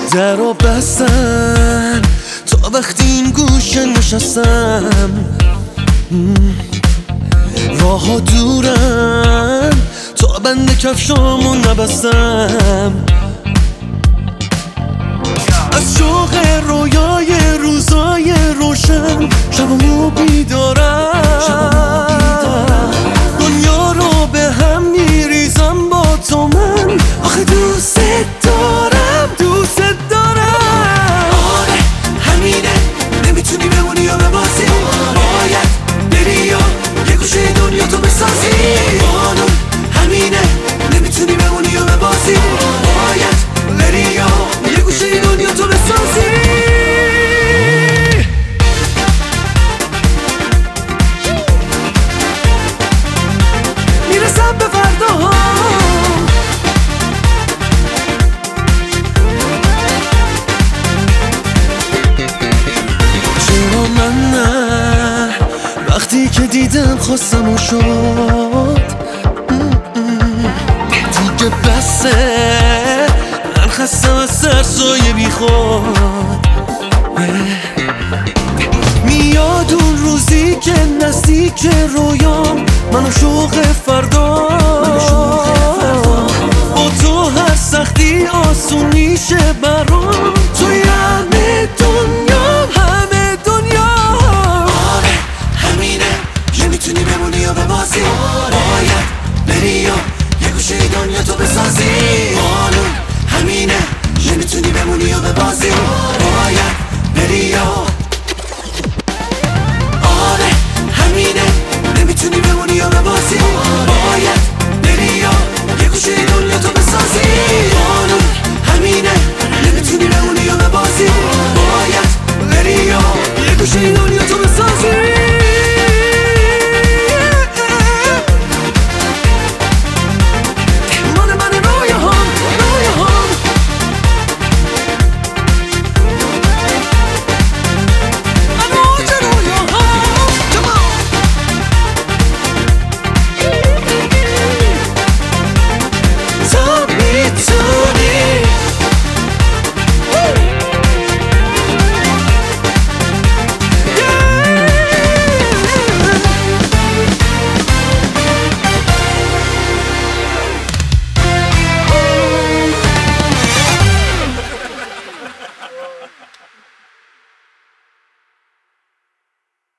در رو بستن تا وقتی این گوشه نشستم. راه ها دورن تا بند کفشامو نبستم. از شوق رویای روزای روشن شبمو بیدارم. دنیا رو به هم میریزم با تو من، آخه دوست دارم دوست دارم. آره همینه، نمیتونی بمونی یا ببازی، باید بری یا یه گوشه دنیا تو بسازی. قانون همینه، نمیتونی بمونی یا ببازی، باید بری یا یه گوشه دنیا تو بسازی. میرسم به فرداها، چرا من نه؟ وقتی که دیدم خواستم و شد دیگه بسه. من خستم از سرسایه بی خود. میاد اون روزی که نزدیک رویام، من و شوق فردا. با تو هر سختی آسون میشه برام، توی همه دنیا همه دنیا. آره همینه، نمیتونی بمونی یا ببازی، باید بری یا یه گوشه دنیا تو بسازی.